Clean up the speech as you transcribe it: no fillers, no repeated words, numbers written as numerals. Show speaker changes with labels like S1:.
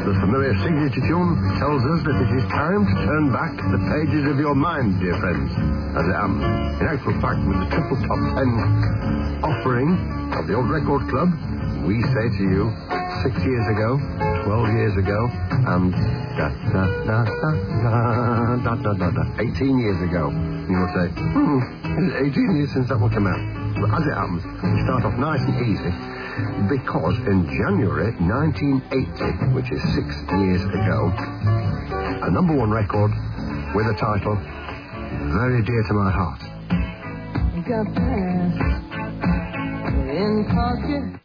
S1: The familiar signature tune tells us that it is time to turn back the pages of your mind, dear friends, as it happens. In actual fact, with the triple top 10 offering of the Old Record Club, we say to you, 6 years ago, 12 years ago, and 18 years ago. You will say, it's 18 years since that one came out. But as it happens, we start off nice and easy, because in January 1980, which is 6 years ago, a number one record with a title very dear to my heart.
S2: Got past in pocket.